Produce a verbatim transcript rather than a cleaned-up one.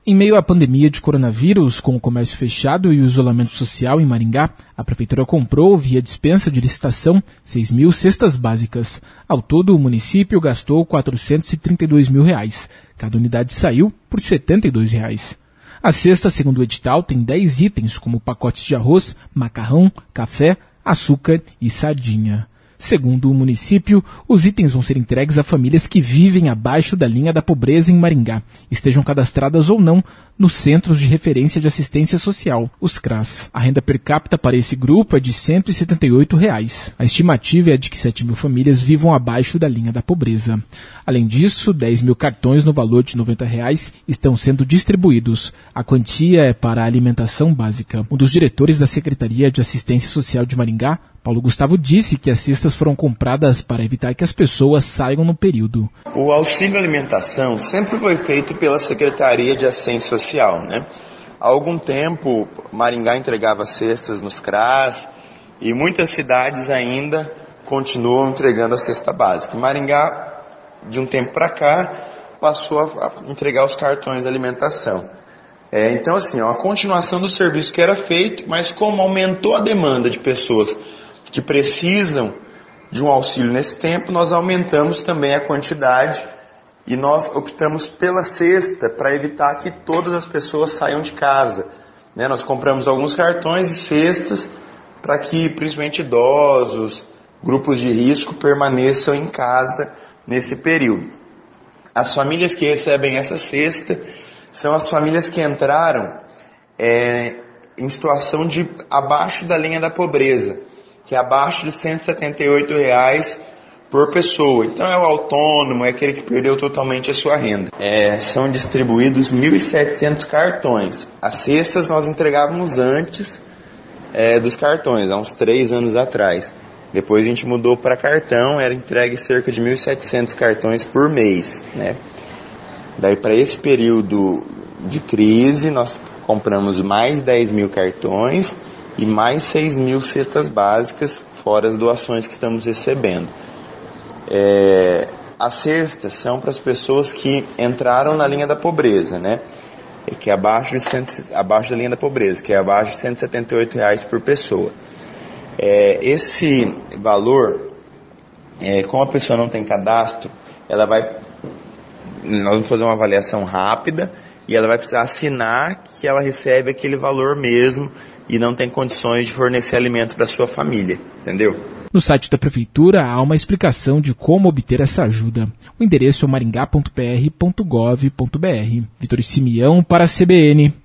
Em meio à pandemia de coronavírus, com o comércio fechado e o isolamento social em Maringá, a Prefeitura comprou, via dispensa de licitação, seis mil cestas básicas. Ao todo, o município gastou quatrocentos e trinta e dois mil reais. Cada unidade saiu por setenta e dois reais. A cesta, segundo o edital, tem dez itens, como pacotes de arroz, macarrão, café, açúcar e sardinha. Segundo o município, os itens vão ser entregues a famílias que vivem abaixo da linha da pobreza em Maringá, estejam cadastradas ou não nos Centros de Referência de Assistência Social, os C R A S. A renda per capita para esse grupo é de cento e setenta e oito reais. A estimativa é de que sete mil famílias vivam abaixo da linha da pobreza. Além disso, dez mil cartões no valor de noventa reais estão sendo distribuídos. A quantia é para a alimentação básica. Um dos diretores da Secretaria de Assistência Social de Maringá, Paulo Gustavo, disse que as cestas foram compradas para evitar que as pessoas saiam no período. O auxílio alimentação sempre foi feito pela Secretaria de Assistência Social, né? Há algum tempo, Maringá entregava cestas nos C R A S e muitas cidades ainda continuam entregando a cesta básica. Maringá, de um tempo para cá, passou a entregar os cartões de alimentação. É, então, assim, é uma continuação do serviço que era feito, mas como aumentou a demanda de pessoas que precisam de um auxílio nesse tempo, nós aumentamos também a quantidade e nós optamos pela cesta para evitar que todas as pessoas saiam de casa, né? Nós compramos alguns cartões e cestas para que principalmente idosos, grupos de risco permaneçam em casa nesse período. As famílias que recebem essa cesta são as famílias que entraram é, em situação de abaixo da linha da pobreza, que é abaixo de cento e setenta e oito reais por pessoa. Então é o autônomo, é aquele que perdeu totalmente a sua renda. É, são distribuídos mil e setecentos cartões. As cestas nós entregávamos antes é, dos cartões, há uns três anos atrás. Depois a gente mudou para cartão, era entregue cerca de mil e setecentos cartões por mês, né? Daí para esse período de crise nós compramos mais dez mil cartões e mais seis mil cestas básicas, fora as doações que estamos recebendo. É, as cestas são para as pessoas que entraram na linha da pobreza, né? Que é abaixo, de cem, abaixo da linha da pobreza, que é abaixo de cento e setenta e oito reais por pessoa. É, esse valor, é, como a pessoa não tem cadastro, ela vai, nós vamos fazer uma avaliação rápida e ela vai precisar assinar que ela recebe aquele valor mesmo e não tem condições de fornecer alimento para sua família, entendeu? No site da Prefeitura há uma explicação de como obter essa ajuda. O endereço é maringá ponto p r ponto gov ponto b r. Vitor Simeão para a C B N.